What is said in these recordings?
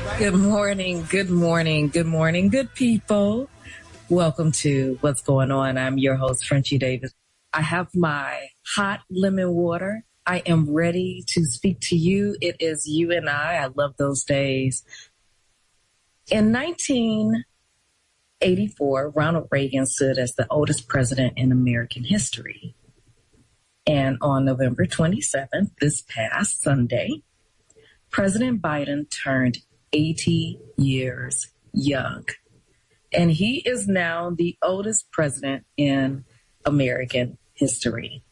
Good morning, good morning, good morning, good people. Welcome to What's Going On. I'm your host, Frenchie Davis. I have my hot lemon water. I am ready to speak to you. It is you and I love those days. In 1984, Ronald Reagan stood as the oldest president in American history. And on November 27th, this past Sunday, President Biden turned 80 years young. And he is now the oldest president in American history.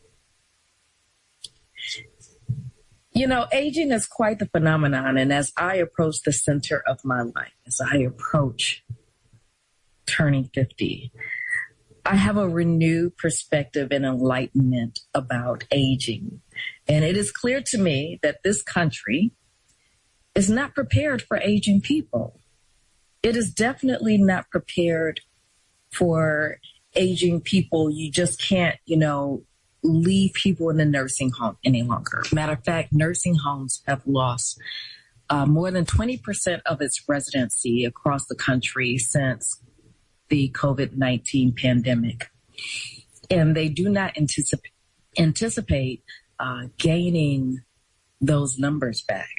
You know, aging is quite the phenomenon. And as I approach the center of my life, as I approach turning 50, I have a renewed perspective and enlightenment about aging. And it is clear to me that this country is not prepared for aging people. It is definitely not prepared for aging people. You just can't, leave people in the nursing home any longer. Matter of fact, nursing homes have lost more than 20% of its residency across the country since the COVID-19 pandemic. And they do not anticipate gaining those numbers back.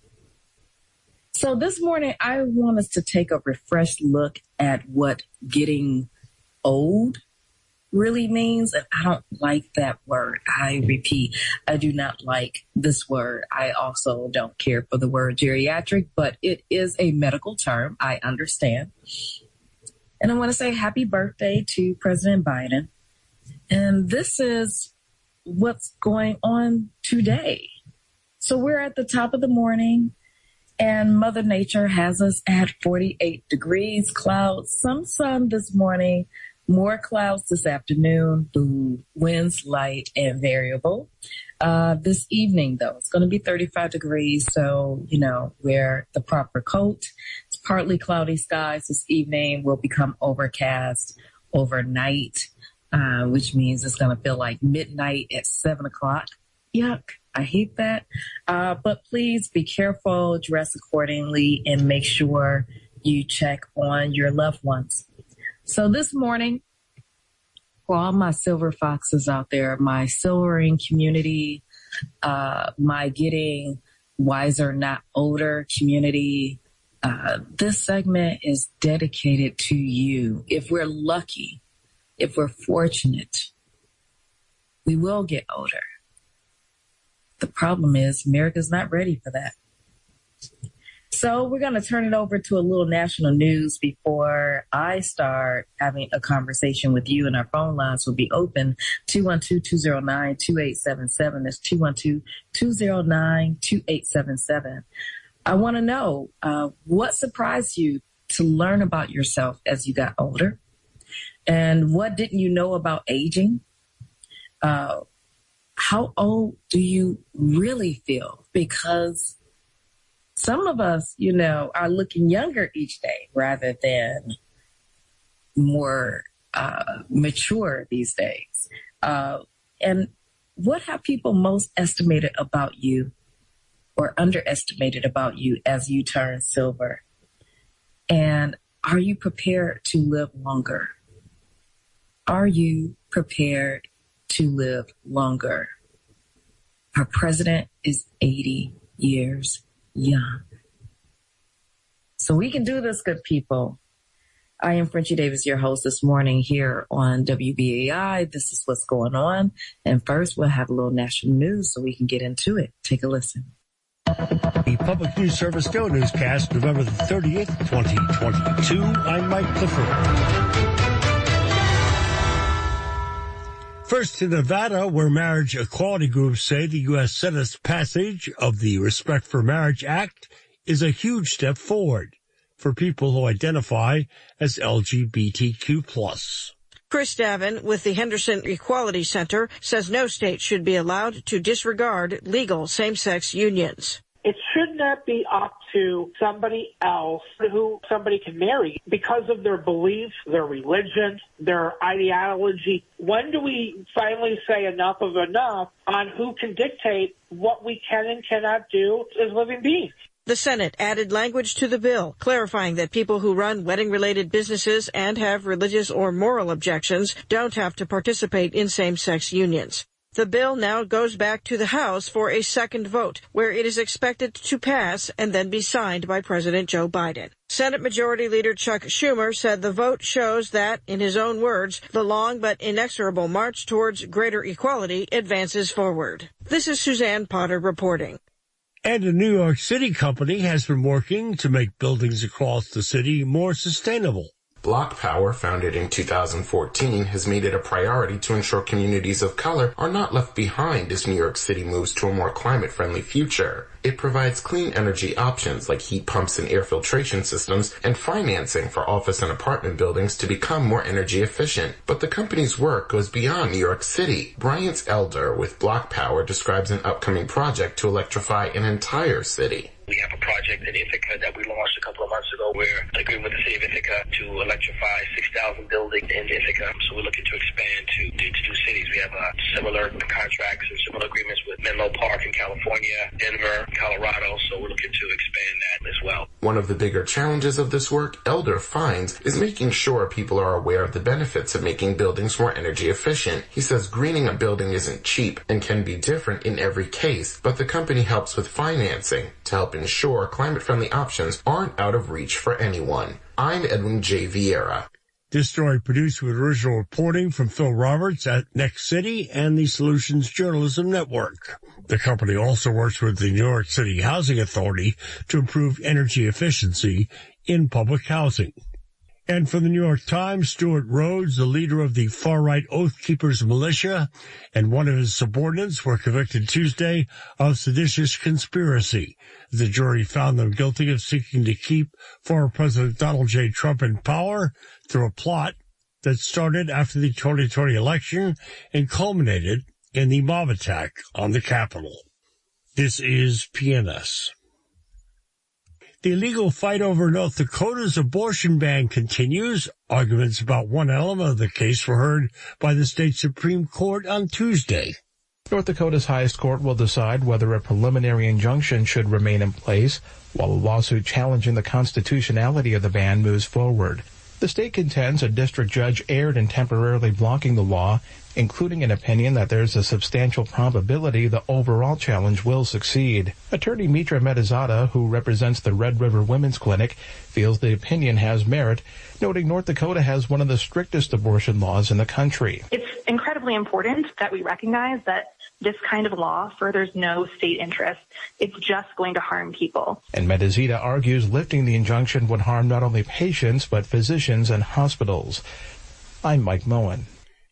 So this morning, I want us to take a refreshed look at what getting old really means. And I don't like that word. I repeat, I do not like this word. I also don't care for the word geriatric, but it is a medical term. I understand. And I want to say happy birthday to President Biden. And this is what's going on today. So we're at the top of the morning. And Mother Nature has us at 48 degrees, clouds, some sun this morning, more clouds this afternoon, the winds light and variable. This evening, though, it's going to be 35 degrees, so, wear the proper coat. It's partly cloudy skies this evening, will become overcast overnight, which means it's going to feel like midnight at 7 o'clock. Yuck. I hate that. But please be careful, dress accordingly, and make sure you check on your loved ones. So this morning, for all my silver foxes out there, my silvering community, my getting wiser, not older community, this segment is dedicated to you. If we're lucky, if we're fortunate, we will get older. The problem is America's not ready for that. So we're going to turn it over to a little national news before I start having a conversation with you, and our phone lines will be open 212-209-2877. That's 212-209-2877. I want to know what surprised you to learn about yourself as you got older, and what didn't you know about aging? How old do you really feel? Because some of us, are looking younger each day rather than more mature these days. And what have people most estimated about you or underestimated about you as you turn silver? And are you prepared to live longer? Are you prepared to live longer? Our president is 80 years young. So we can do this, good people. I am Frenchie Davis, your host this morning here on WBAI. This is What's Going On. And first, we'll have a little national news so we can get into it. Take a listen. The Public News Service Go Newscast, November the 30th, 2022. I'm Mike Clifford. First to Nevada, where marriage equality groups say the U.S. Senate's passage of the Respect for Marriage Act is a huge step forward for people who identify as LGBTQ+. Chris Davin with the Henderson Equality Center says no state should be allowed to disregard legal same-sex unions. It should not be up to somebody else who somebody can marry because of their beliefs, their religion, their ideology. When do we finally say enough of enough on who can dictate what we can and cannot do as living beings? The Senate added language to the bill, clarifying that people who run wedding-related businesses and have religious or moral objections don't have to participate in same-sex unions. The bill now goes back to the House for a second vote, where it is expected to pass and then be signed by President Joe Biden. Senate Majority Leader Chuck Schumer said the vote shows that, in his own words, the long but inexorable march towards greater equality advances forward. This is Suzanne Potter reporting. And a New York City company has been working to make buildings across the city more sustainable. Block Power, founded in 2014, has made it a priority to ensure communities of color are not left behind as New York City moves to a more climate-friendly future. It provides clean energy options like heat pumps and air filtration systems and financing for office and apartment buildings to become more energy efficient. But the company's work goes beyond New York City. Bryant Elder with Block Power describes an upcoming project to electrify an entire city. We have a project in Ithaca that we launched a couple of months ago. We're agreeing with the city of Ithaca to electrify 6,000 buildings in Ithaca. So we're looking to expand to 2 cities. We have similar contracts and similar agreements with Menlo Park in California, Denver, Colorado. So we're looking to expand that as well. One of the bigger challenges of this work, Elder finds, is making sure people are aware of the benefits of making buildings more energy efficient. He says greening a building isn't cheap and can be different in every case, but the company helps with financing to help ensure climate-friendly options aren't out of reach for anyone. I'm Edwin J. Vieira. This story produced with original reporting from Phil Roberts at Next City and the Solutions Journalism Network. The company also works with the New York City Housing Authority to improve energy efficiency in public housing. And for the New York Times, Stuart Rhodes, the leader of the far-right Oath Keepers militia, and one of his subordinates were convicted Tuesday of seditious conspiracy. The jury found them guilty of seeking to keep former President Donald J. Trump in power through a plot that started after the 2020 election and culminated in the mob attack on the Capitol. This is PNS. The illegal fight over North Dakota's abortion ban continues. Arguments about one element of the case were heard by the state Supreme Court on Tuesday. North Dakota's highest court will decide whether a preliminary injunction should remain in place, while a lawsuit challenging the constitutionality of the ban moves forward. The state contends a district judge erred in temporarily blocking the law, including an opinion that there's a substantial probability the overall challenge will succeed. Attorney Mitra Medizada, who represents the Red River Women's Clinic, feels the opinion has merit, noting North Dakota has one of the strictest abortion laws in the country. It's incredibly important that we recognize that this kind of law furthers no state interest. It's just going to harm people. And Medizada argues lifting the injunction would harm not only patients, but physicians and hospitals. I'm Mike Moen.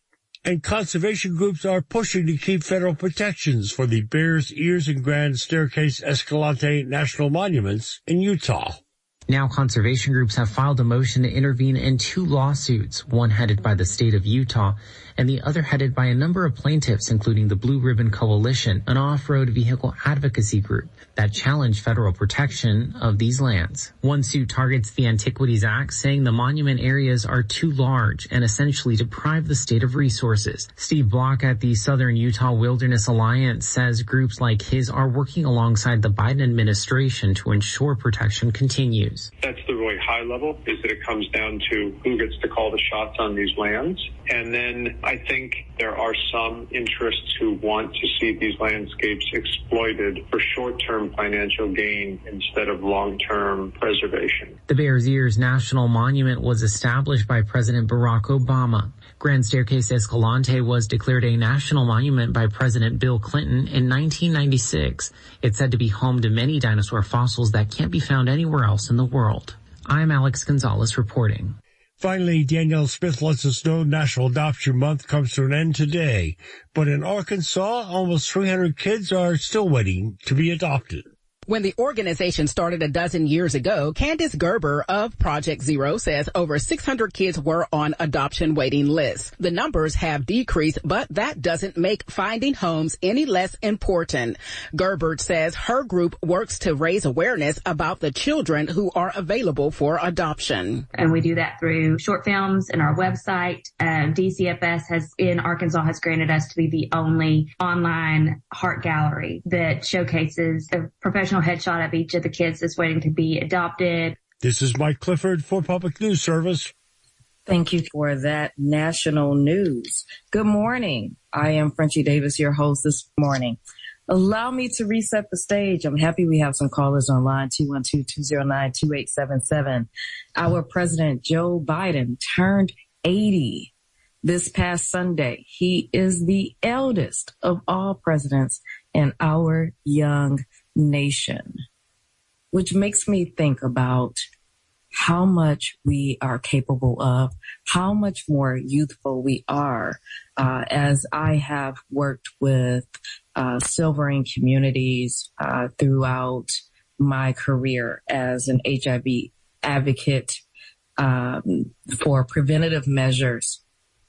And conservation groups are pushing to keep federal protections for the Bears Ears and Grand Staircase Escalante National Monuments in Utah. Now conservation groups have filed a motion to intervene in 2 lawsuits, one headed by the state of Utah and the other headed by a number of plaintiffs, including the Blue Ribbon Coalition, an off-road vehicle advocacy group that challenged federal protection of these lands. One suit targets the Antiquities Act, saying the monument areas are too large and essentially deprive the state of resources. Steve Block at the Southern Utah Wilderness Alliance says groups like his are working alongside the Biden administration to ensure protection continues. That's the really high level, is that it comes down to who gets to call the shots on these lands. And then I think there are some interests who want to see these landscapes exploited for short-term financial gain instead of long-term preservation. The Bears Ears National Monument was established by President Barack Obama. Grand Staircase Escalante was declared a national monument by President Bill Clinton in 1996. It's said to be home to many dinosaur fossils that can't be found anywhere else in the world. I'm Alex Gonzalez reporting. Finally, Danielle Smith lets us know National Adoption Month comes to an end today. But in Arkansas, almost 300 kids are still waiting to be adopted. When the organization started a dozen years ago, Candace Gerber of Project Zero says over 600 kids were on adoption waiting lists. The numbers have decreased, but that doesn't make finding homes any less important. Gerber says her group works to raise awareness about the children who are available for adoption. And we do that through short films and our website. DCFS in Arkansas has granted us to be the only online art gallery that showcases the professional personal headshot of each of the kids that's waiting to be adopted. This is Mike Clifford for Public News Service. Thank you for that national news. Good morning. I am Frenchie Davis, your host this morning. Allow me to reset the stage. I'm happy we have some callers on line 212-209-2877. Our President Joe Biden turned 80 this past Sunday. He is the eldest of all presidents in our young nation, which makes me think about how much we are capable of, how much more youthful we are. As I have worked with silvering communities throughout my career as an HIV advocate for preventative measures,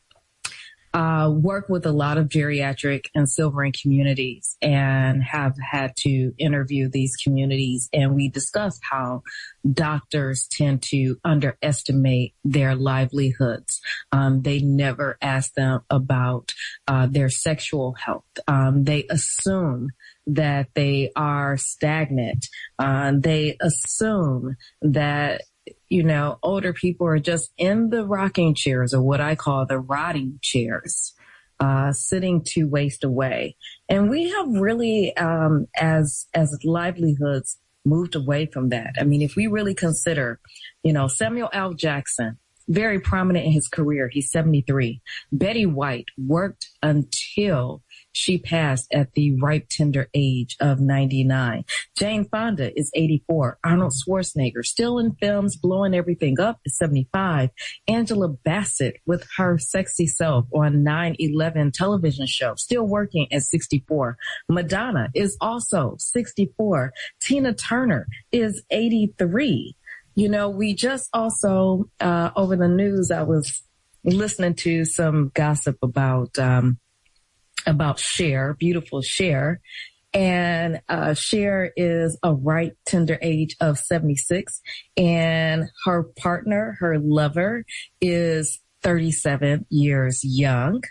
work with a lot of geriatric and silvering communities and have had to interview these communities. And we discussed how doctors tend to underestimate their livelihoods. They never ask them about their sexual health. They assume that they are stagnant. They assume that older people are just in the rocking chairs, or what I call the rotting chairs, sitting to waste away. And we have really, as livelihoods, moved away from that. I mean, if we really consider, Samuel L. Jackson, very prominent in his career. He's 73. Betty White worked until she passed at the ripe, tender age of 99. Jane Fonda is 84. Arnold Schwarzenegger, still in films, blowing everything up, is 75. Angela Bassett, with her sexy self on 9/11 television show, still working at 64. Madonna is also 64. Tina Turner is 83. We just also, over the news, I was listening to some gossip about Cher, beautiful Cher. And Cher is a ripe, tender age of 76. And her partner, her lover, is 37 years young.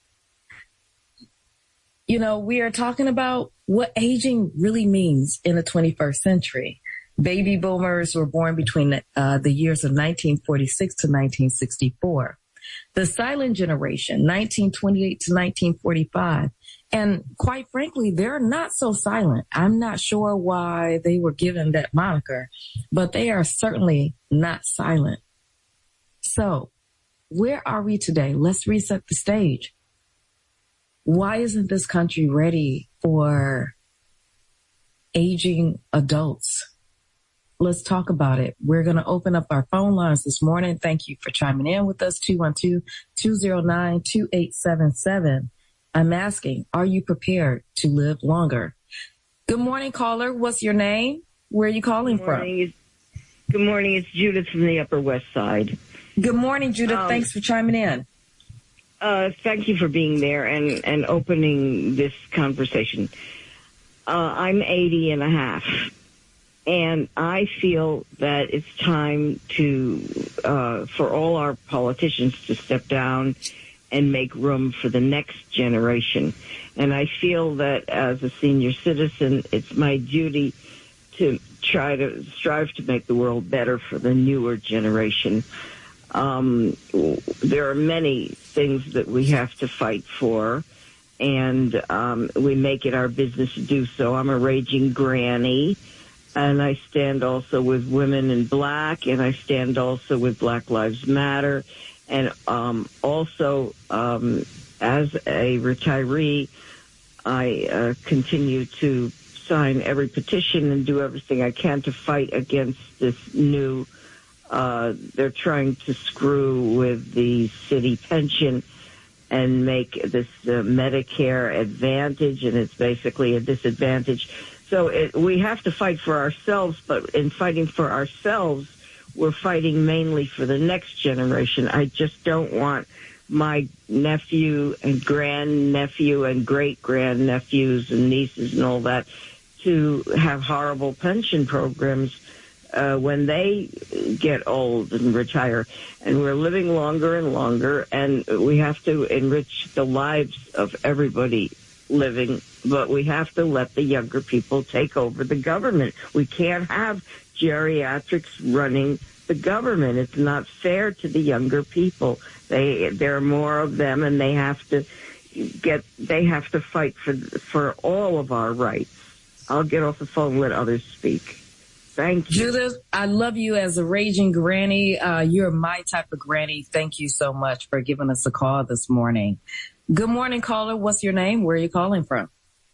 We are talking about what aging really means in the 21st century. Baby boomers were born between the years of 1946 to 1964. The silent generation, 1928 to 1945. And quite frankly, they're not so silent. I'm not sure why they were given that moniker, but they are certainly not silent. So where are we today? Let's reset the stage. Why isn't this country ready for aging adults? Let's talk about it. We're going to open up our phone lines this morning. Thank you for chiming in with us, 212-209-2877. I'm asking, are you prepared to live longer? Good morning, caller. What's your name? Where are you calling from? Good morning. It's Judith from the Upper West Side. Good morning, Judith. Thanks for chiming in. Thank you for being there and opening this conversation. I'm 80 and a half. And I feel that it's time for all our politicians to step down and make room for the next generation. And I feel that as a senior citizen, it's my duty to strive to make the world better for the newer generation. There are many things that we have to fight for, and we make it our business to do so. I'm a raging granny. And I stand also with Women in Black, and I stand also with Black Lives Matter. And also, as a retiree, I continue to sign every petition and do everything I can to fight against this new, they're trying to screw with the city pension and make this Medicare Advantage, and it's basically a disadvantage. So we have to fight for ourselves, but in fighting for ourselves, we're fighting mainly for the next generation. I just don't want my nephew and grandnephew and great-grandnephews and nieces and all that to have horrible pension programs when they get old and retire. And we're living longer and longer, and we have to enrich the lives of everybody living, but we have to let the younger people take over the government. We can't have geriatrics running the government. It's not fair to the younger people. There are more of them, and they have to fight for all of our rights. I'll get off the phone and let others speak. Thank you. Judith, I love you as a raging granny. You're my type of granny. Thank you so much for giving us a call this morning. Good morning, caller. What's your name? Where are you calling from?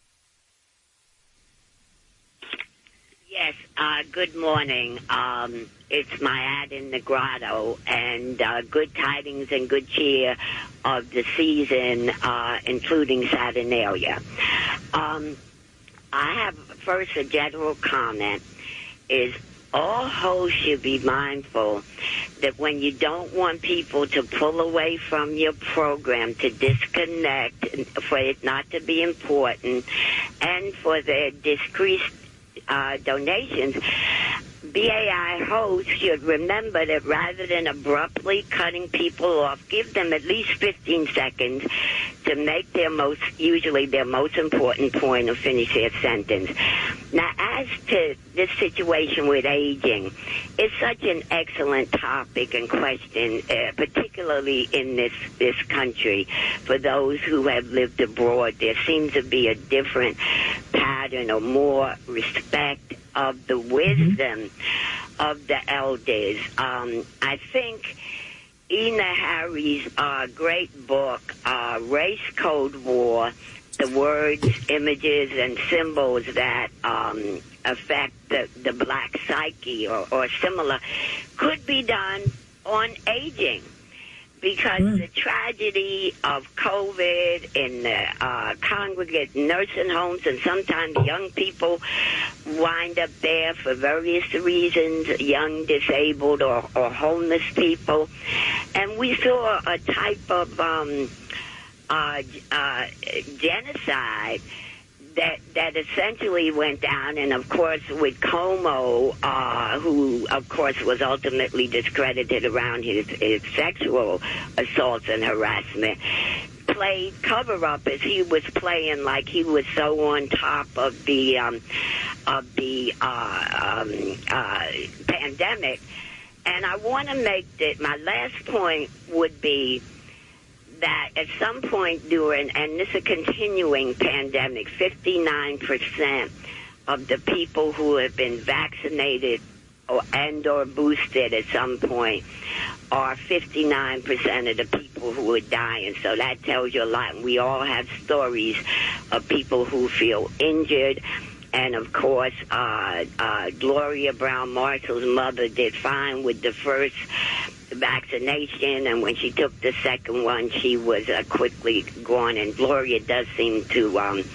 Yes, good morning. It's Mayad in the Grotto, and good tidings and good cheer of the season, including Saturnalia. I have first a general comment is all hosts should be mindful that when you don't want people to pull away from your program, to disconnect, for it not to be important, and for their decreased donations, BAI hosts should remember that rather than abruptly cutting people off, give them at least 15 seconds to make usually their most important point or finish their sentence. Now, as to this situation with aging, it's such an excellent topic and question, particularly in this country. For those who have lived abroad, there seems to be a different pattern or more respect of the wisdom of the elders. I think Ina Harry's great book, Race Code War, the words, images, and symbols that affect the black psyche or similar, could be done on aging. Because the tragedy of COVID in the congregate nursing homes, and sometimes young people wind up there for various reasons, young disabled or homeless people. And we saw a type of genocide that essentially went down, and of course with Como, who of course was ultimately discredited around his sexual assaults and harassment, played cover up as he was playing like he was so on top of the pandemic. And I want to make that my last point would be that at some point during, and this is a continuing pandemic, 59% of the people who have been vaccinated or boosted at some point are 59% of the people who are dying. So that tells you a lot. And we all have stories of people who feel injured. And, of course, Gloria Brown Marshall's mother did fine with the first vaccination, and when she took the second one, she was quickly gone. And Gloria does seem to,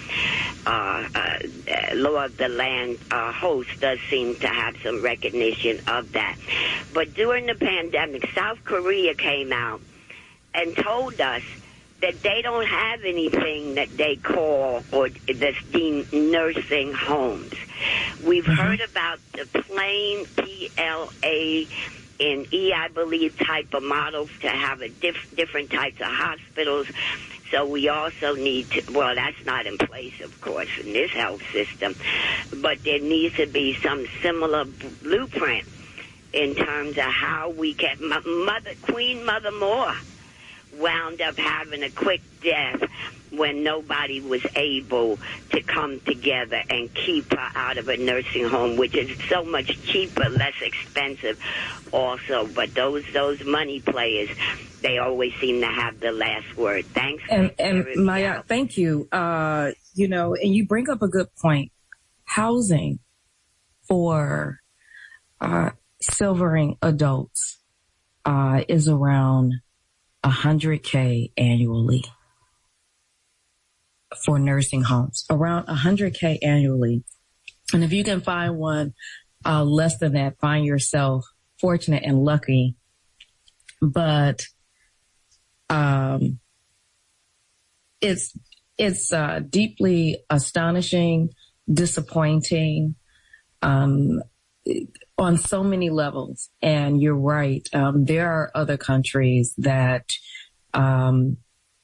Law of the Land host does seem to have some recognition of that. But during the pandemic, South Korea came out and told us that they don't have anything that they call or that's deemed nursing homes. We've heard about the plain PLA in I believe, type of model to have a different types of hospitals. So we also need to, well, that's not in place, of course, in this health system, but there needs to be some similar blueprint in terms of how we can. Queen Mother Moore wound up having a quick death when nobody was able to come together and keep her out of a nursing home, which is so much cheaper, less expensive also. But those money players, they always seem to have the last word. Thanks. And Maya, thank you. And you bring up a good point. Housing for silvering adults is around $100K annually for nursing homes, around $100K annually. And if you can find one less than that, find yourself fortunate and lucky. But it's deeply astonishing, disappointing on so many levels. And you're right. There are other countries that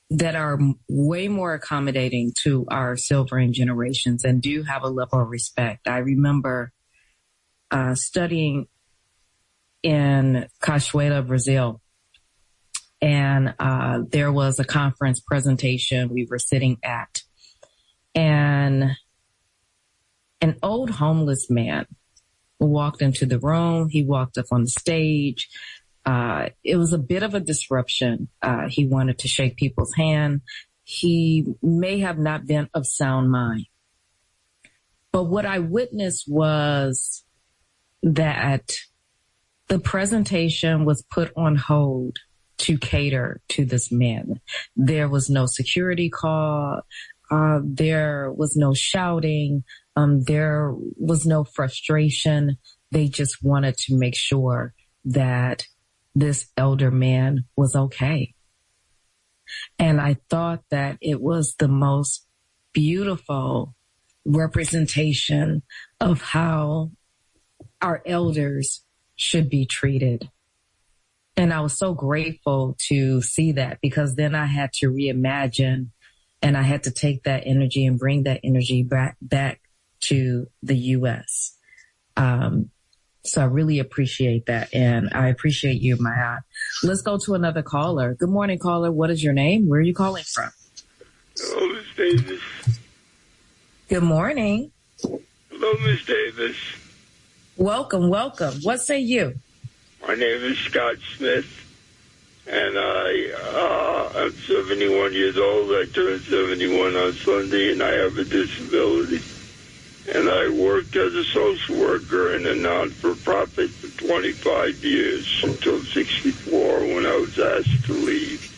that are way more accommodating to our silvering generations and do have a level of respect. I remember studying in Cachoeira, Brazil, and there was a conference presentation we were sitting at, and an old homeless man walked into the room. He walked up on the stage. It was a bit of a disruption. He wanted to shake people's hand. He may have not been of sound mind. But what I witnessed was that the presentation was put on hold to cater to this man. There was no security call. There was no shouting. There was no frustration. They just wanted to make sure that this elder man was okay. And I thought that it was the most beautiful representation of how our elders should be treated. And I was so grateful to see that, because then I had to reimagine, and I had to take that energy and bring that energy back to the U.S. So I really appreciate that. And I appreciate you, Maya. Let's go to another caller. Good morning, caller. What is your name? Where are you calling from? Hello, Miss Davis. Good morning. Hello, Miss Davis. Welcome, welcome. What say you? My name is Scott Smith, and I'm 71 years old. I turned 71 on Sunday, and I have a disability. And I worked as a social worker in a non-for-profit for 25 years until 64 when I was asked to leave.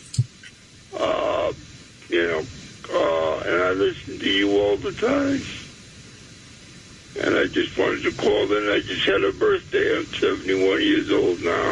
And I listen to you all the time. And I just wanted to call in. I just had a birthday. I'm 71 years old now.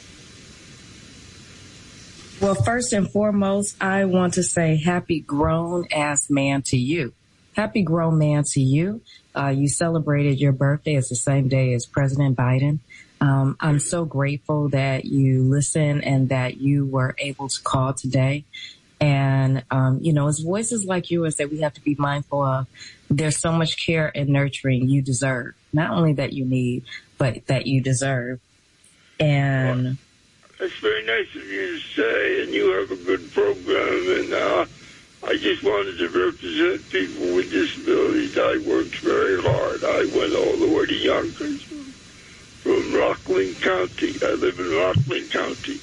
Well, first and foremost, I want to say happy grown-ass man to you. Happy grown man to you. You celebrated your birthday. It's the same day as President Biden. I'm so grateful that you listen and that you were able to call today. And, it's voices like yours that we have to be mindful of. There's so much care and nurturing you deserve. Not only that you need, but that you deserve. And that's very nice of you to say, and you have a good program. And I just wanted to represent people with disabilities. I worked very hard. I went all the way to Yonkers from Rockland County. I live in Rockland County.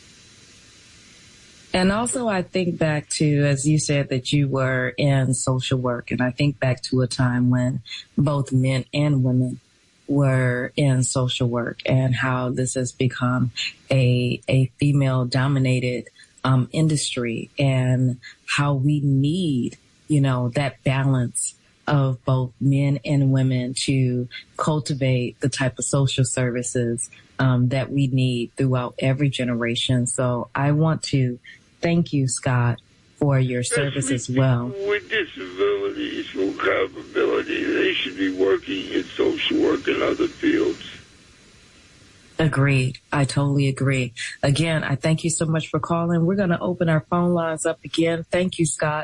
And also, I think back to, as you said, that you were in social work. And I think back to a time when both men and women were in social work, and how this has become a female-dominated industry, and how we need, that balance of both men and women to cultivate the type of social services that we need throughout every generation. So I want to thank you, Scott, for your service as well. With disabilities who have ability, they should be working in social work and other fields. Agreed. I totally agree. Again, I thank you so much for calling. We're going to open our phone lines up again. Thank you, Scott.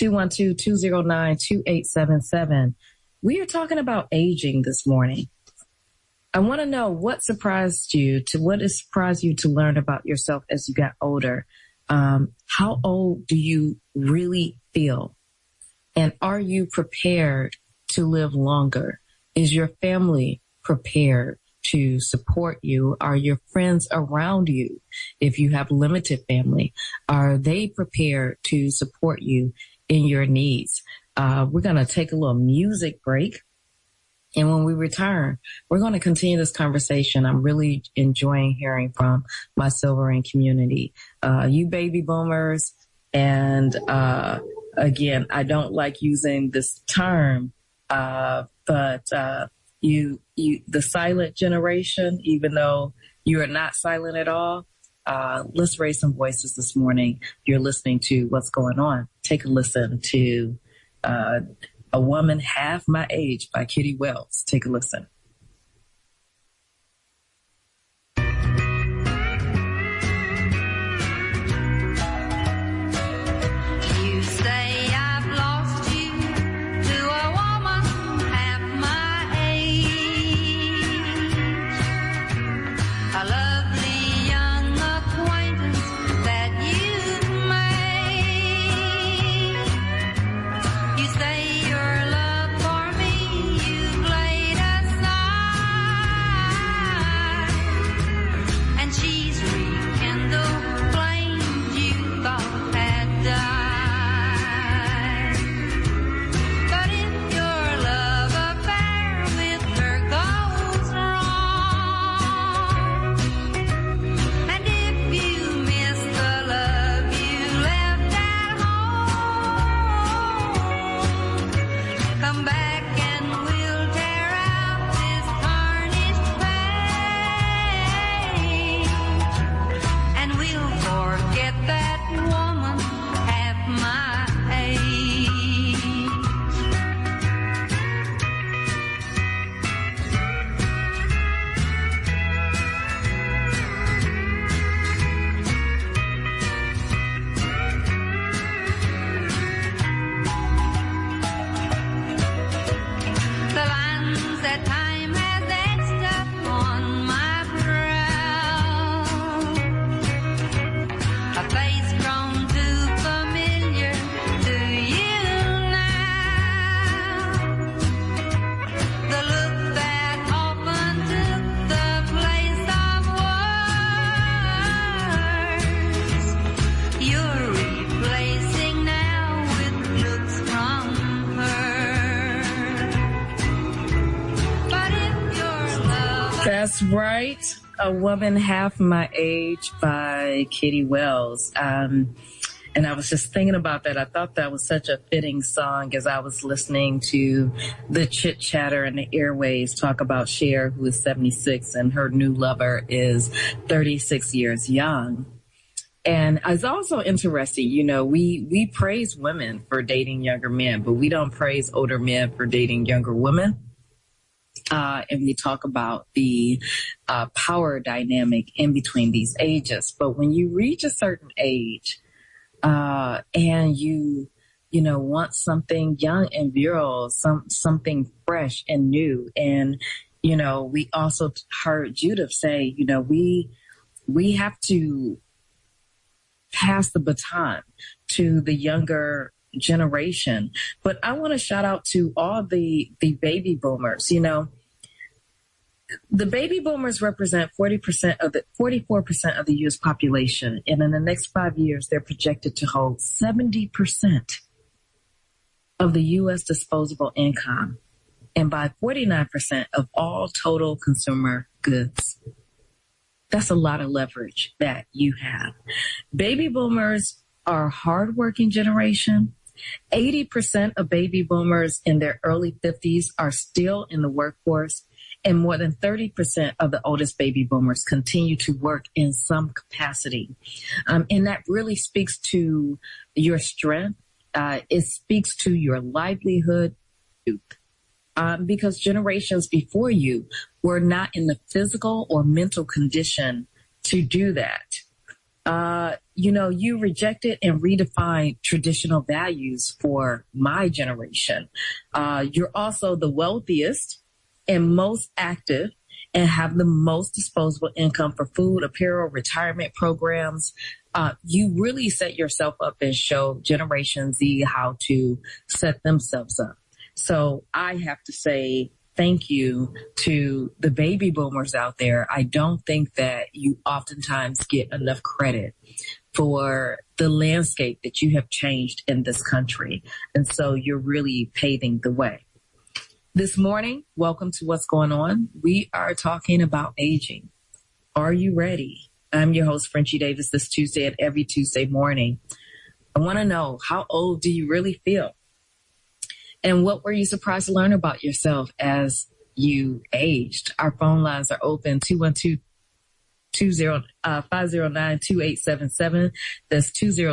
212-209-2877. We are talking about aging this morning. I want to know what surprised you to learn about yourself as you got older. How old do you really feel? And are you prepared to live longer? Is your family prepared to support you? Are your friends around you? If you have limited family, are they prepared to support you in your needs? We're going to take a little music break. And when we return, we're going to continue this conversation. I'm really enjoying hearing from my Silvering community, you baby boomers. And again, I don't like using this term, but you, the silent generation, even though you are not silent at all. Let's raise some voices this morning. You're listening to What's Going On. Take a listen to A Woman Half My Age by Kitty Wells. Take a listen. That's right. A Woman Half My Age by Kitty Wells. And I was just thinking about that. I thought that was such a fitting song as I was listening to the chit chatter and the airways talk about Cher, who is 76, and her new lover is 36 years young. And it's also interesting, you know, we praise women for dating younger men, but we don't praise older men for dating younger women. And we talk about the power dynamic in between these ages. But when you reach a certain age, and you know, want something young and virile, something fresh and new. And, you know, we also heard Judith say, you know, we have to pass the baton to the younger generation. But I want to shout out to all the baby boomers. You know, the baby boomers represent 44% of the U.S. population. And in the next 5 years, they're projected to hold 70% of the U.S. disposable income and by 49% of all total consumer goods. That's a lot of leverage that you have. Baby boomers are a hardworking generation. 80% of baby boomers in their early 50s are still in the workforce. And more than 30% of the oldest baby boomers continue to work in some capacity. And that really speaks to your strength. It speaks to your livelihood. Because generations before you were not in the physical or mental condition to do that. You know, you rejected and redefined traditional values for my generation. You're also the wealthiest and most active and have the most disposable income for food, apparel, retirement programs. You really set yourself up and show Generation Z how to set themselves up. So I have to say thank you to the baby boomers out there. I don't think that you oftentimes get enough credit for the landscape that you have changed in this country. And so you're really paving the way. This morning, welcome to What's Going On. We are talking about aging. Are you ready? I'm your host, Frenchie Davis, this Tuesday and every Tuesday morning. I want to know, how old do you really feel? And what were you surprised to learn about yourself as you aged? Our phone lines are open, 509-2877. That's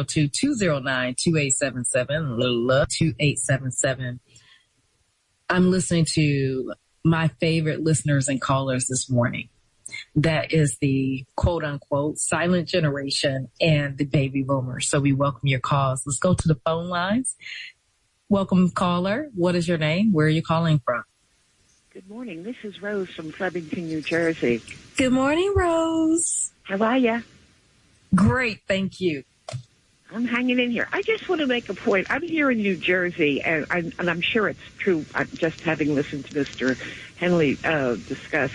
202-209-2877, 2877. I'm listening to my favorite listeners and callers this morning. That is the quote unquote silent generation and the baby boomers. So we welcome your calls. Let's go to the phone lines. Welcome, caller. What is your name? Where are you calling from? Good morning. This is Rose from Flemington, New Jersey. Good morning, Rose. How are you? Great. Thank you. I'm hanging in here. I just want to make a point. I'm here in New Jersey, and I'm sure it's true. I'm just having listened to Mr. Henley discuss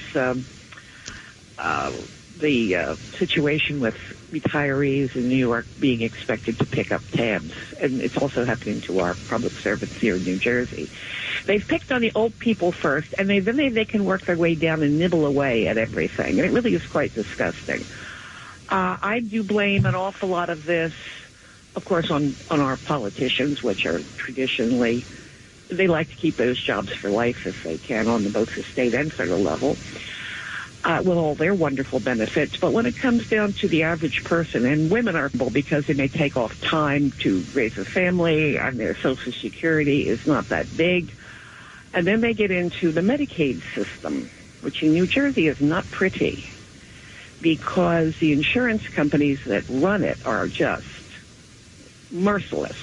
the situation with retirees in New York being expected to pick up tabs. And it's also happening to our public servants here in New Jersey. They've picked on the old people first, and then they can work their way down and nibble away at everything. And it really is quite disgusting. I do blame an awful lot of this, of course, on our politicians, which are traditionally, they like to keep those jobs for life if they can on both the state and federal level, with all their wonderful benefits. But when it comes down to the average person, and women are because they may take off time to raise a family and their Social Security is not that big, and then they get into the Medicaid system, which in New Jersey is not pretty, because the insurance companies that run it are just merciless.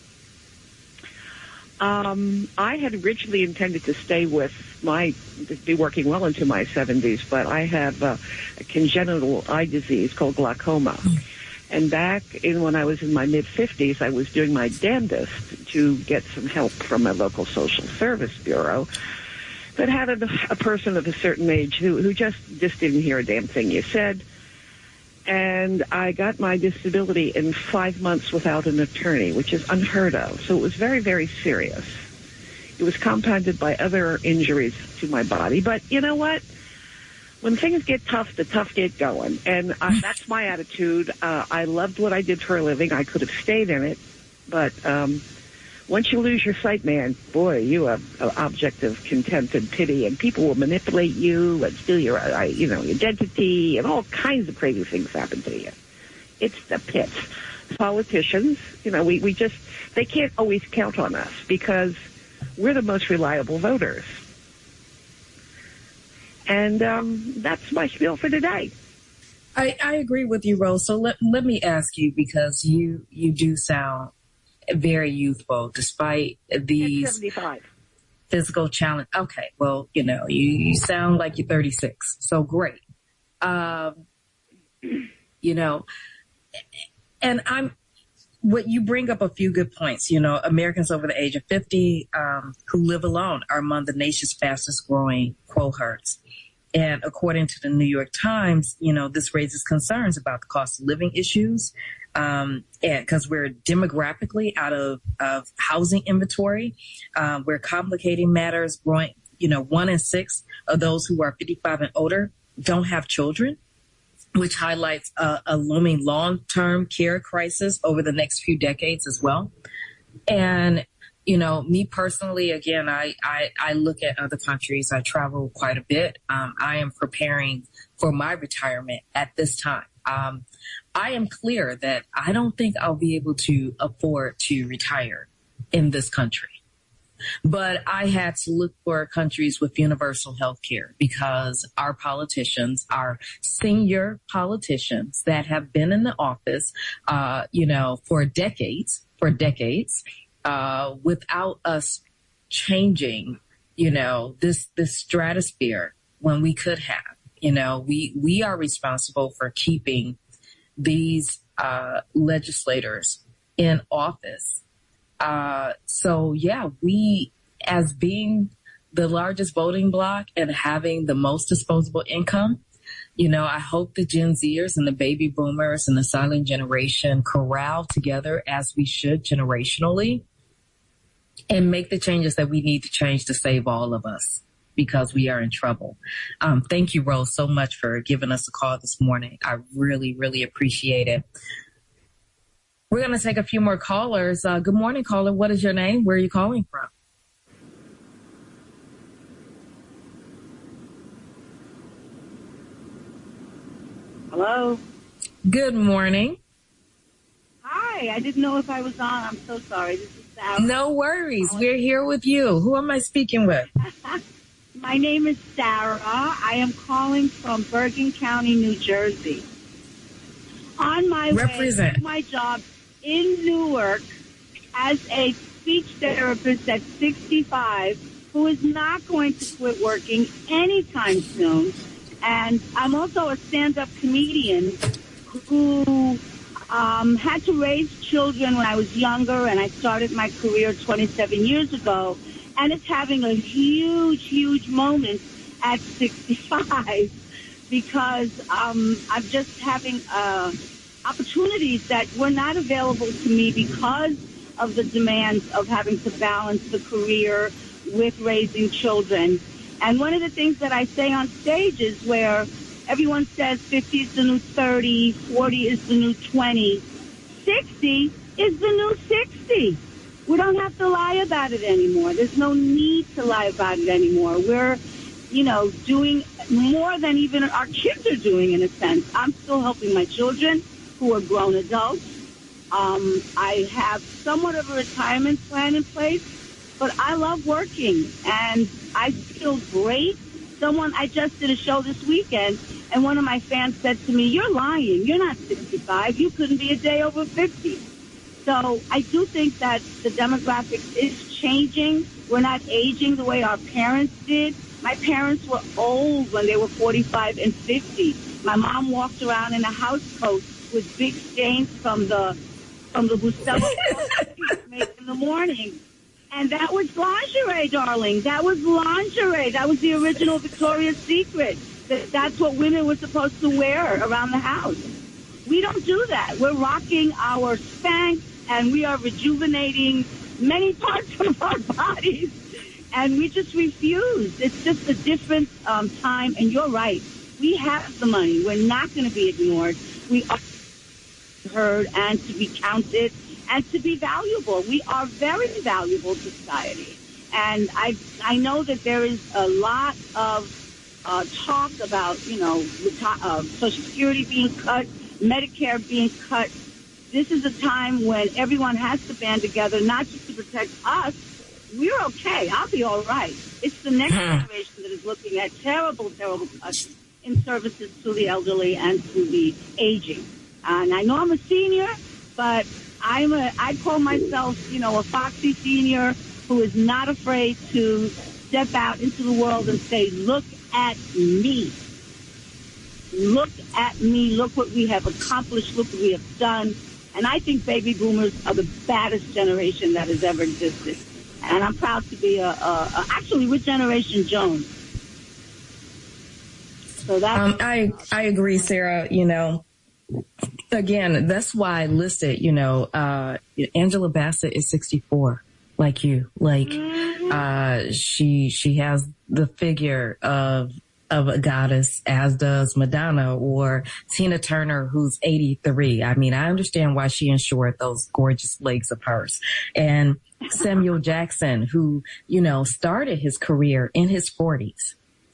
I had originally intended to stay be working well into my 70s, but I have a congenital eye disease called glaucoma. And back when I was in my mid-50s, I was doing my damnedest to get some help from a local social service bureau that had a person of a certain age who just didn't hear a damn thing you said. And I got my disability in 5 months without an attorney, which is unheard of. So it was very, very serious. It was compounded by other injuries to my body. But you know what? when things get tough, the tough get going. And that's my attitude. I loved what I did for a living. I could have stayed in it. But once you lose your sight, man, boy, you have an object of contempt and pity. And people will manipulate you and steal your identity, and all kinds of crazy things happen to you. It's the pits. Politicians, they can't always count on us because we're the most reliable voters. And that's my spiel for today. I agree with you, Rose. So let me ask you, because you do sound very youthful despite these 75 physical challenge. Okay, well, you sound like you're 36. So great. And what you bring up a few good points. Americans over the age of 50 who live alone are among the nation's fastest growing cohorts. And according to the New York Times, this raises concerns about the cost of living issues, and because we're demographically out of housing inventory, we're complicating matters. Growing, 1 in 6 of those who are 55 and older don't have children, which highlights a looming long-term care crisis over the next few decades as well. And me personally, again, I look at other countries. I travel quite a bit. I am preparing for my retirement at this time. I am clear that I don't think I'll be able to afford to retire in this country. But I had to look for countries with universal health care because our politicians, our senior politicians that have been in the office, for decades, without us changing, this stratosphere when we could have, we are responsible for keeping these legislators in office. We, as being the largest voting bloc and having the most disposable income, I hope the Gen Zers and the baby boomers and the silent generation corral together as we should generationally and make the changes that we need to change to save all of us, because we are in trouble. Thank you, Rose, so much for giving us a call this morning. I really, really appreciate it. We're going to take a few more callers. Good morning, caller. What is your name? Where are you calling from? Hello. Good morning. Hi. I didn't know if I was on. I'm so sorry. This is Sarah. No worries. We're here with you. Who am I speaking with? My name is Sarah. I am calling from Bergen County, New Jersey. On my way to my job in Newark as a speech therapist at 65, who is not going to quit working anytime soon. And I'm also a stand-up comedian who had to raise children when I was younger, and I started my career 27 years ago. And it's having a huge, huge moment at 65 because I'm just having opportunities that were not available to me because of the demands of having to balance the career with raising children. And one of the things that I say on stage is where everyone says 50 is the new 30, 40 is the new 20, 60 is the new 60. We don't have to lie about it anymore. There's no need to lie about it anymore. We're, doing more than even our kids are doing in a sense. I'm still helping my children who are grown adults. I have somewhat of a retirement plan in place, but I love working and I feel great. I just did a show this weekend and one of my fans said to me, "You're lying. You're not 65. You couldn't be a day over 50. So I do think that the demographics is changing. We're not aging the way our parents did. My parents were old when they were 45 and 50. My mom walked around in a house coat with big stains from the Bustelo made in the morning. And that was lingerie, darling. That was lingerie. That was the original Victoria's Secret. That's what women were supposed to wear around the house. We don't do that. We're rocking our Spanx, and we are rejuvenating many parts of our bodies, and we just refuse. It's just a different time, and you're right. We have the money. We're not going to be ignored. We are heard and to be counted and to be valuable. We are very valuable to society. And I know that there is a lot of talk about, Social Security being cut, Medicare being cut. This is a time when everyone has to band together, not just to protect us. We're okay. I'll be all right. It's the next generation that is looking at terrible, terrible cuts in services to the elderly and to the aging. And I know I'm a senior, but I call myself, a foxy senior who is not afraid to step out into the world and say, look at me. Look at me. Look what we have accomplished. Look what we have done. And I think baby boomers are the baddest generation that has ever existed. And I'm proud to be actually with Generation Jones. So that's I agree, Sarah. Again, that's why I listed, Angela Bassett is 64, like you. She has the figure of a goddess, as does Madonna or Tina Turner, who's 83. I mean, I understand why she insured those gorgeous legs of hers. And Samuel Jackson, who, started his career in his 40s.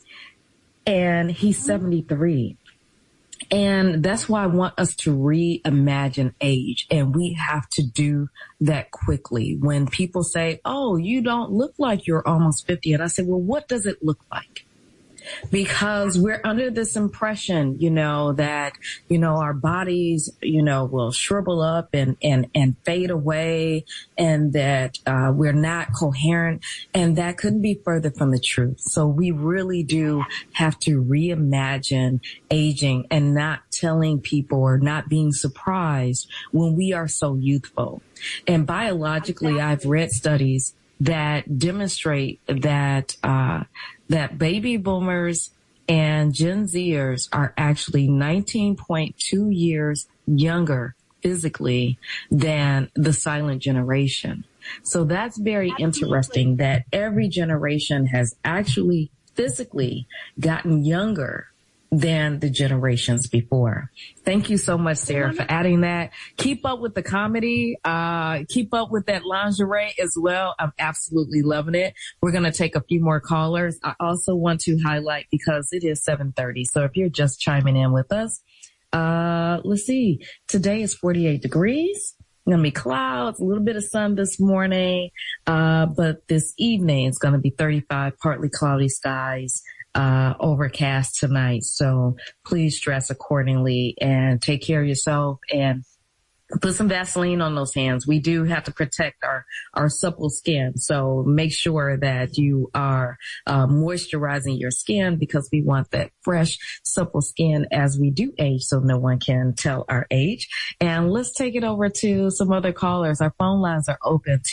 And he's 73. And that's why I want us to reimagine age. And we have to do that quickly. When people say, oh, you don't look like you're almost 50. And I say, well, what does it look like? Because we're under this impression, that, our bodies, will shrivel up and fade away, and that we're not coherent. And that couldn't be further from the truth. So we really do have to reimagine aging and not telling people or not being surprised when we are so youthful. And biologically, I've read studies that demonstrate that that baby boomers and Gen Zers are actually 19.2 years younger physically than the silent generation. So that's very interesting that every generation has actually physically gotten younger than the generations before. Thank you so much, Sarah, for adding that. Keep up with the comedy. Keep up with that lingerie as well. I'm absolutely loving it. We're going to take a few more callers. I also want to highlight, because it is 7:30. So if you're just chiming in with us, let's see. Today is 48 degrees. Going to be clouds, a little bit of sun this morning. But this evening it's going to be 35, partly cloudy skies. Overcast tonight. So please dress accordingly and take care of yourself and put some Vaseline on those hands. We do have to protect our supple skin. So make sure that you are moisturizing your skin, because we want that fresh, supple skin as we do age, so no one can tell our age. And let's take it over to some other callers. Our phone lines are open,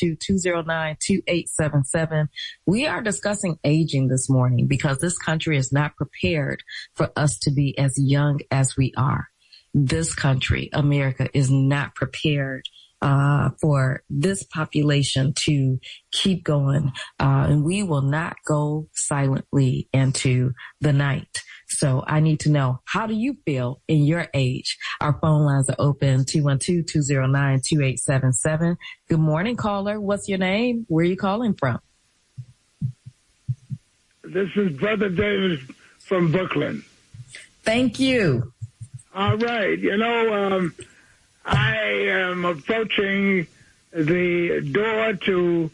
212-209-2877. We are discussing aging this morning because this country is not prepared for us to be as young as we are. This country, America, is not prepared for this population to keep going, and we will not go silently into the night. So I need to know, how do you feel in your age? Our phone lines are open, 212-209-2877. Good morning, caller. What's your name? Where are you calling from? This is Brother David from Brooklyn. Thank you. All right. I am approaching the door to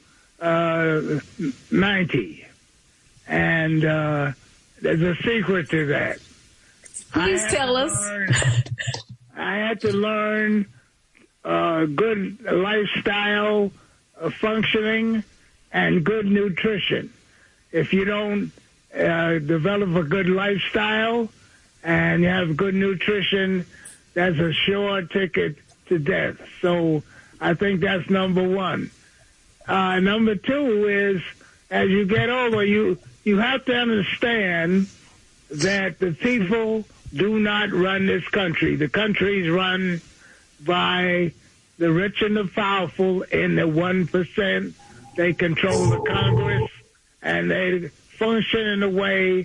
90. And there's a secret to that. Please tell us. I had to learn good lifestyle functioning and good nutrition. If you don't develop a good lifestyle and you have good nutrition, that's a sure ticket to death. So I think that's number one. Number two is, as you get older, you have to understand that the people do not run this country. The country is run by the rich and the powerful in the 1%. They control the Congress, and they function in a way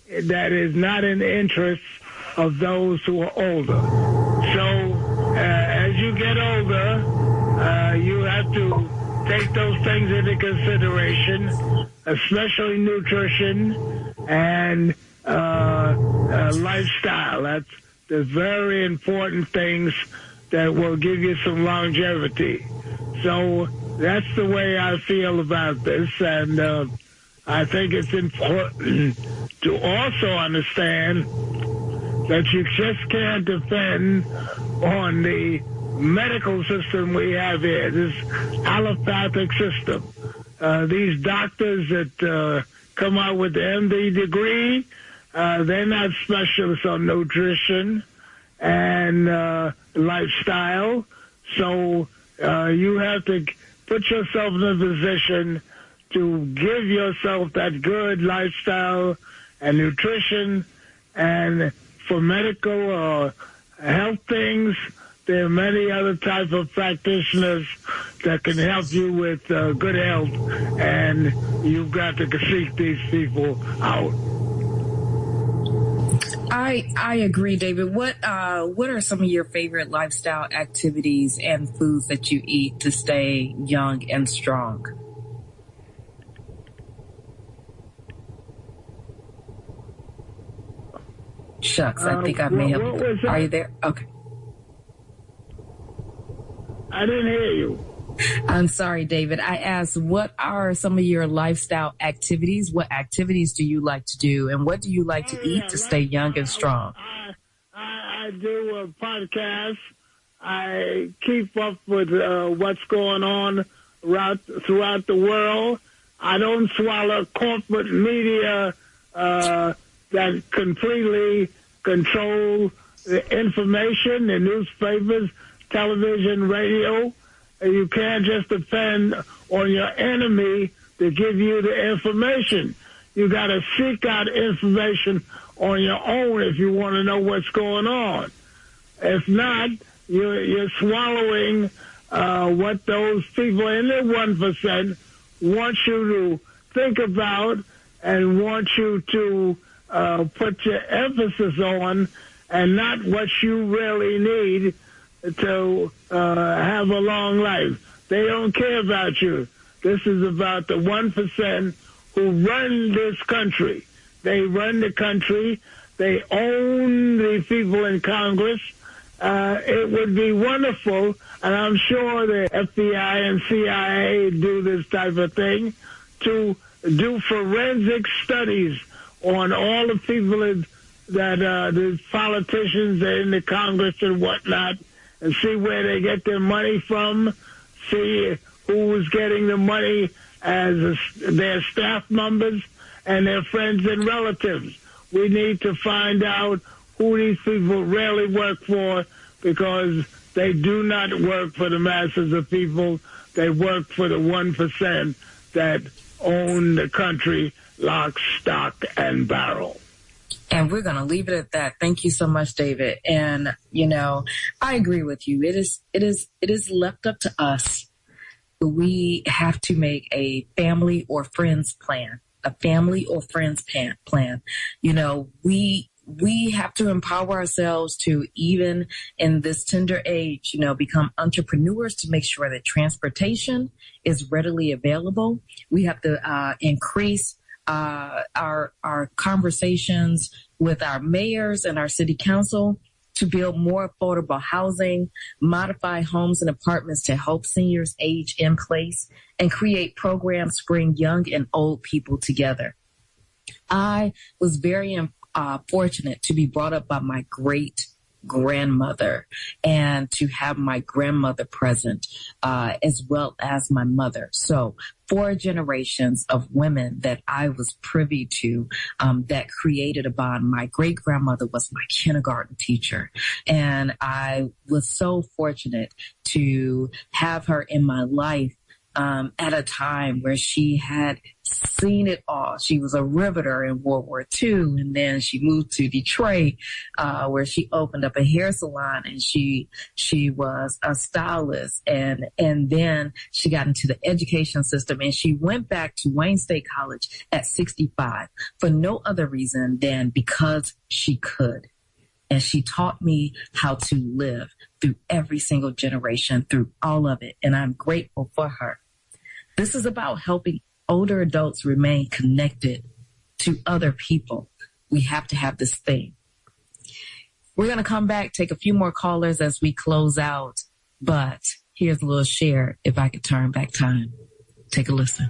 that is not in the interest of those who are older. So as you get older, you have to take those things into consideration, especially nutrition and lifestyle. That's the very important things that will give you some longevity. So that's the way I feel about this, and I think it's important to also understand that you just can't depend on the medical system we have here, this allopathic system. These doctors that come out with the MD degree, they're not specialists on nutrition and lifestyle. So you have to put yourself in a position to give yourself that good lifestyle and nutrition. And for medical or health things, there are many other types of practitioners that can help you with good health, and you've got to seek these people out. I agree, David. What are some of your favorite lifestyle activities and foods that you eat to stay young and strong? Shucks, I think I may have. Are you there? Okay. I didn't hear you. I'm sorry, David. I asked, what are some of your lifestyle activities? What activities do you like to do, and what do you like to eat to stay young and strong? I do a podcast. I keep up with what's going on throughout the world. I don't swallow corporate media that completely control the information, the newspapers, television, radio. You can't just depend on your enemy to give you the information. You got to seek out information on your own if you want to know what's going on. If not, you're swallowing what those people in the 1% want you to think about and want you to put your emphasis on, and not what you really need to have a long life. They don't care about you. This is about the 1% who run this country. They run the country. They own the people in Congress. It would be wonderful, and I'm sure the FBI and CIA do this type of thing, to do forensic studies on all the people that the politicians in the Congress and whatnot, and see where they get their money from, see who is getting the money as their staff members and their friends and relatives. We need to find out who these people really work for, because they do not work for the masses of people. They work for the 1% that own the country lock, stock, and barrel. And we're going to leave it at that. Thank you so much, David. And, I agree with you. It is left up to us. We have to make a family or friends plan, plan. We have to empower ourselves to, even in this tender age, become entrepreneurs, to make sure that transportation is readily available. We have to increase our conversations with our mayors and our city council to build more affordable housing, modify homes and apartments to help seniors age in place, and create programs to bring young and old people together. I was very fortunate to be brought up by my great grandmother and to have my grandmother present, as well as my mother. So 4 generations of women that I was privy to, that created a bond. My great grandmother was my kindergarten teacher, and I was so fortunate to have her in my life, at a time where she had seen it all. She was a riveter in World War II, and then she moved to Detroit, where she opened up a hair salon, and she was a stylist, and then she got into the education system, and she went back to Wayne State College at 65 for no other reason than because she could. And she taught me how to live through every single generation, through all of it. And I'm grateful for her. This is about helping older adults remain connected to other people. We have to have this thing. We're going to come back, take a few more callers as we close out. But here's a little share, If I Could Turn Back Time. Take a listen.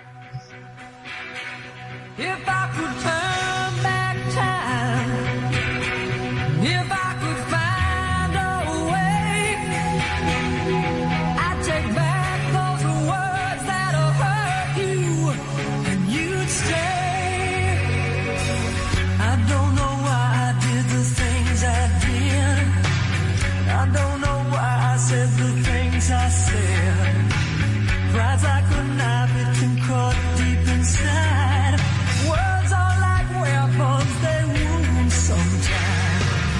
If I could turn back time, if I could find a way, I'd take back those words that have hurt you, and you'd stay. I don't know why I did the things I did. I don't know why I said the things I said. Pride's like a knife, it can cut deep inside. Words are like weapons, they wound sometimes.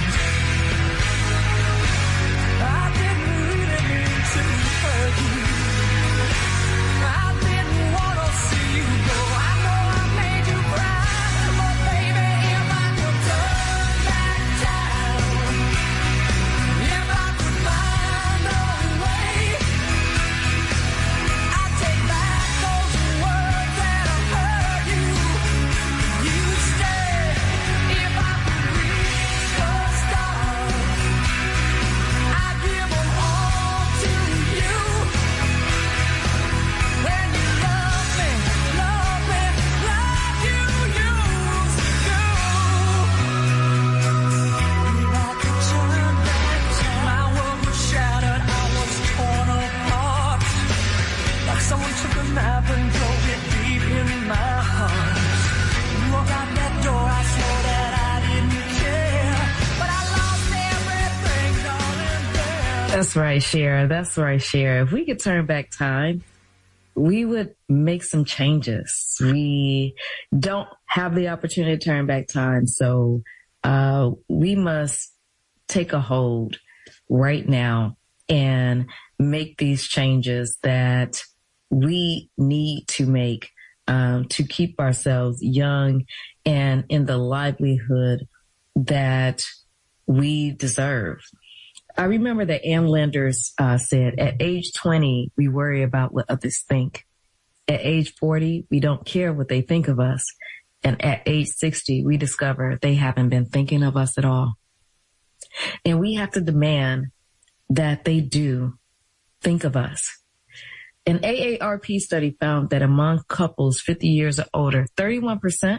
I didn't really mean to hurt you. I didn't want to see you go. I know I made you cry, but baby, if I could turn back time, if I could find a way, I'd take back those words that have hurt you. You'd stay if I could reach the stars. I'd give them all to you. When you love me, love me like you used to do. If I could turn back time, my world was shattered, I was torn apart. Like someone took a knife and drove it deep in my heart. You walk out that door, I swore that I didn't care. But I lost everything, darling, there. That's right, Cher. That's right, Cher. If we could turn back time, we would make some changes. We don't have the opportunity to turn back time, so we must take a hold right now and make these changes that we need to make to keep ourselves young and in the livelihood that we deserve. I remember that Ann Landers said, at age 20, we worry about what others think. At age 40, we don't care what they think of us. And at age 60, we discover they haven't been thinking of us at all. And we have to demand that they do think of us. An AARP study found that among couples 50 years or older, 31%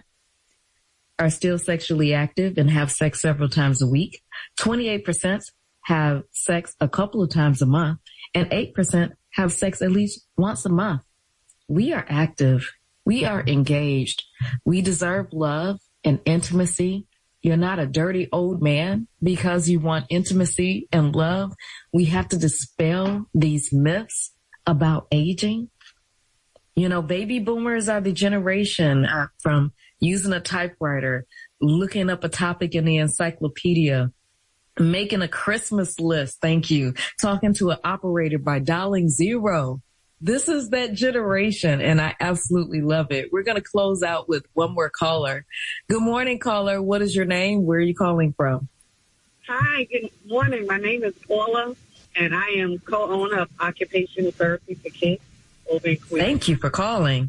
are still sexually active and have sex several times a week. 28% have sex a couple of times a month, and 8% have sex at least once a month. We are active. We are engaged. We deserve love and intimacy. You're not a dirty old man because you want intimacy and love. We have to dispel these myths about aging. You know, baby boomers are the generation from using a typewriter, looking up a topic in the encyclopedia, making a Christmas list, thank you, talking to an operator by dialing 0. This is that generation, and I absolutely love it. We're going to close out with one more caller. Good morning, caller. What is your name? Where are you calling from? Hi, good morning. My name is Paula, and I am co-owner of Occupational Therapy for Kids over in Queens. Thank you for calling.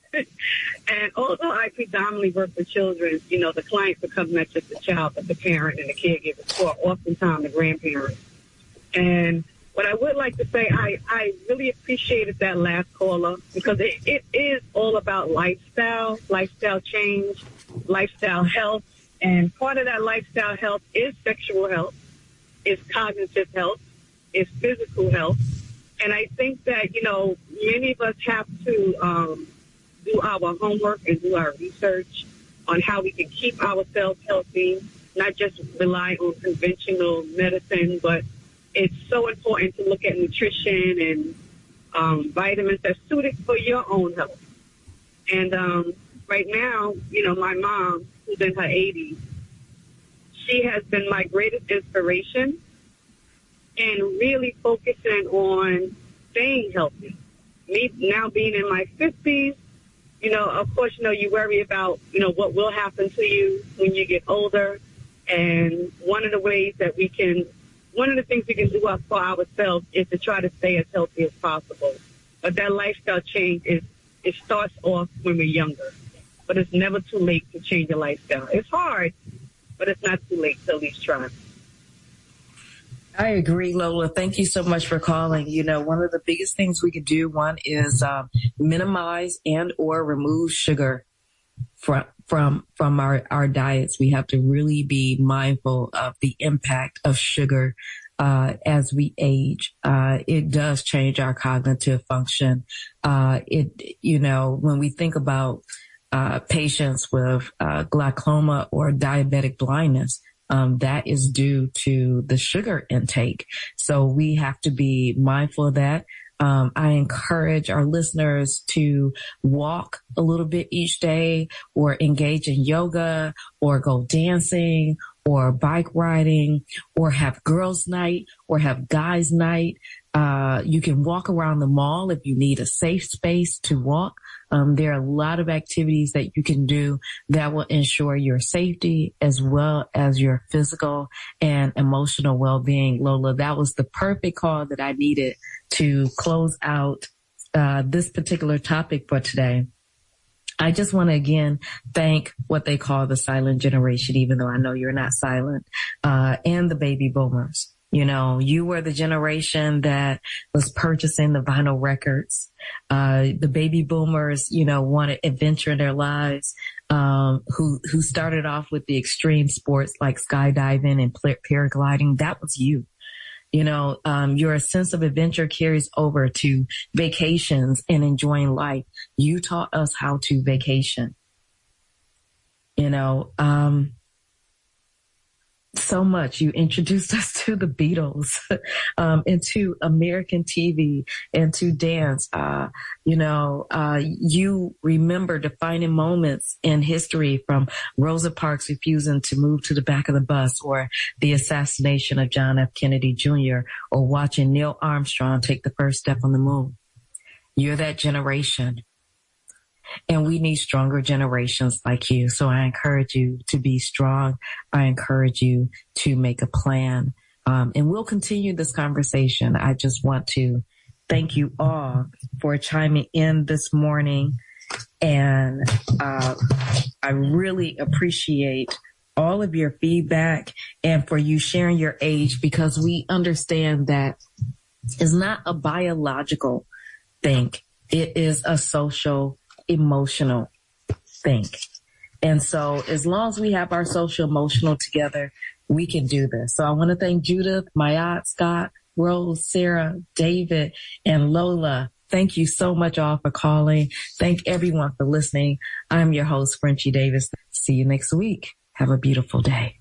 And although I predominantly work with children, you know, the clients become not just the child, but the parent and the caregiver, or oftentimes the grandparents. And what I would like to say, I really appreciated that last caller because it is all about lifestyle change, lifestyle health. And part of that lifestyle health is sexual health, is cognitive health, is physical health. And I think that, you know, many of us have to do our homework and do our research on how we can keep ourselves healthy, not just rely on conventional medicine, but it's so important to look at nutrition and vitamins that's suited for your own health. And right now, you know, my mom, who's in her 80s, she has been my greatest inspiration and really focusing on staying healthy. Me now being in my 50s, you know, of course, you know, you worry about, you know, what will happen to you when you get older. And one of the things we can do for ourselves is to try to stay as healthy as possible. But that lifestyle change it starts off when we're younger. But it's never too late to change your lifestyle. It's hard, but it's not too late to at least try. I agree, Lola. Thank you so much for calling. You know, one of the biggest things we could do, one is minimize and or remove sugar from our diets. We have to really be mindful of the impact of sugar as we age. It does change our cognitive function. You know, when we think about patients with glaucoma or diabetic blindness, that is due to the sugar intake. So we have to be mindful of that. I encourage our listeners to walk a little bit each day or engage in yoga or go dancing or bike riding or have girls' night or have guys' night. You can walk around the mall if you need a safe space to walk. There are a lot of activities that you can do that will ensure your safety as well as your physical and emotional well-being. Lola, that was the perfect call that I needed to close out this particular topic for today. I just want to again thank what they call the silent generation, even though I know you're not silent, and the baby boomers. You know, you were the generation that was purchasing the vinyl records. The baby boomers, you know, wanted adventure in their lives, who started off with the extreme sports like skydiving and paragliding. That was you. You know, your sense of adventure carries over to vacations and enjoying life. You taught us how to vacation. You know, so much. You introduced us to the Beatles, and to American TV and to dance. You remember defining moments in history, from Rosa Parks refusing to move to the back of the bus, or the assassination of John F. Kennedy Jr., or watching Neil Armstrong take the first step on the moon. You're that generation. And we need stronger generations like you. So I encourage you to be strong. I encourage you to make a plan. And we'll continue this conversation. I just want to thank you all for chiming in this morning. And I really appreciate all of your feedback and for you sharing your age, because we understand that it's not a biological thing. It is a social emotional thing. And so as long as we have our social emotional together, we can do this. So I want to thank Judith, Mayat, Scott, Rose, Sarah, David, and Lola. Thank you so much all for calling. Thank everyone for listening. I'm your host, Frenchie Davis. See you next week. Have a beautiful day.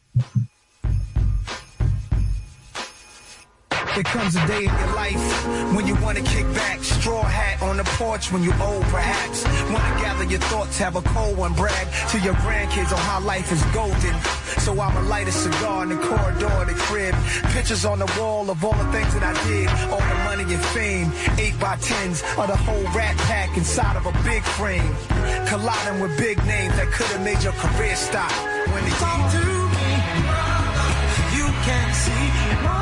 There comes a day in your life when you want to kick back, straw hat on the porch when you old perhaps. Want to gather your thoughts, have a cold one, brag to your grandkids on how life is golden. So I'ma light a cigar in the corridor of the crib. Pictures on the wall of all the things that I did. All the money and fame, 8x10s of the whole rat pack inside of a big frame. Colliding with big names that could have made your career stop. When they talk to me, you can't see.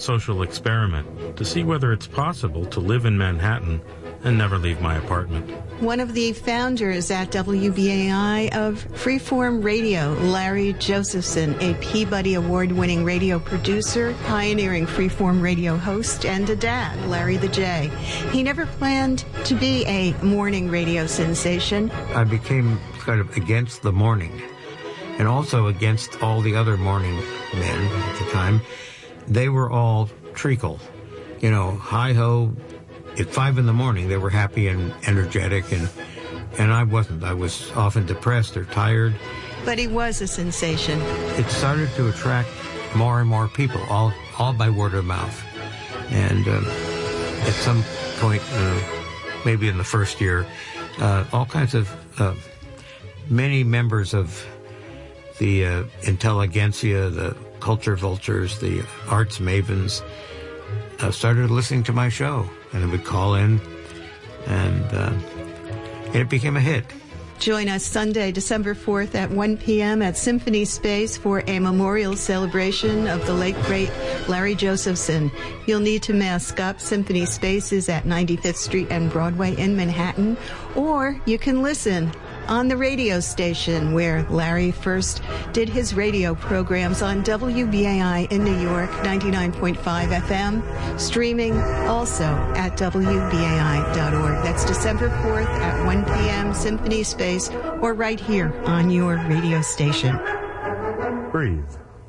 social experiment to see whether it's possible to live in Manhattan and never leave my apartment. One of the founders at WBAI of Freeform Radio, Larry Josephson, a Peabody Award-winning radio producer, pioneering Freeform Radio host, and a dad, Larry the J. He never planned to be a morning radio sensation. I became kind of against the morning, and also against all the other morning men at the time. They were all treacle, you know, hi-ho. At 5 a.m, they were happy and energetic, and I wasn't. I was often depressed or tired. But he was a sensation. It started to attract more and more people, all by word of mouth. And at some point, maybe in the first year, all kinds of many members of the intelligentsia, the culture vultures, the arts mavens, started listening to my show. And I would call in, and it became a hit. Join us Sunday, December 4th at 1 p.m. at Symphony Space for a memorial celebration of the late, great Larry Josephson. You'll need to mask up. Symphony Space is at 95th Street and Broadway in Manhattan. Or you can listen on the radio station where Larry first did his radio programs on WBAI in New York, 99.5 FM, streaming also at WBAI.org. That's December 4th at 1 p.m., Symphony Space, or right here on your radio station. Breathe.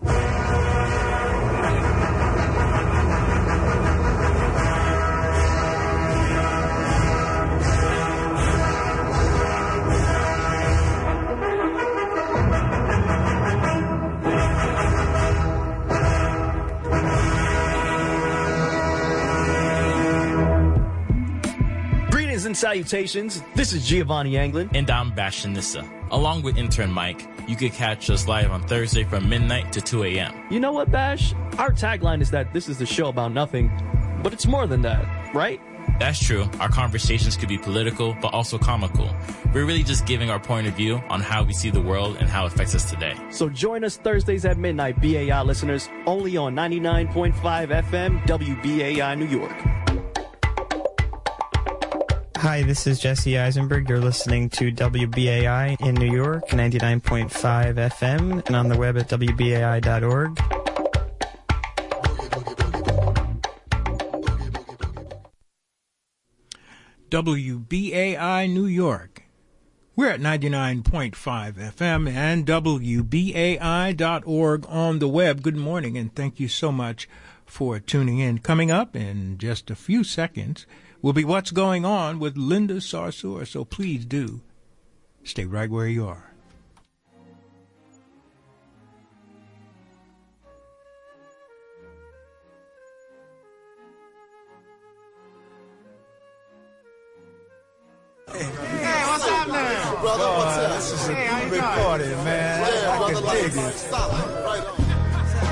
And salutations, this is Giovanni Anglin. And I'm Bastion Nissa. Along with intern Mike, you can catch us live on Thursday from midnight to 2 a.m. You know what, Bash? Our tagline is that this is the show about nothing, but it's more than that, right? That's true. Our conversations could be political, but also comical. We're really just giving our point of view on how we see the world and how it affects us today. So join us Thursdays at midnight, BAI listeners, only on 99.5 FM, WBAI New York. Hi, this is Jesse Eisenberg. You're listening to WBAI in New York, 99.5 FM, and on the web at WBAI.org. WBAI New York. We're at 99.5 FM and WBAI.org on the web. Good morning, and thank you so much for tuning in. Coming up in just a few seconds will be What's Going On with Linda Sarsour, so please do stay right where you are. Hey, what's happening? Brother, what's up? This is a big party, man. Yeah, brother, like, stop right on.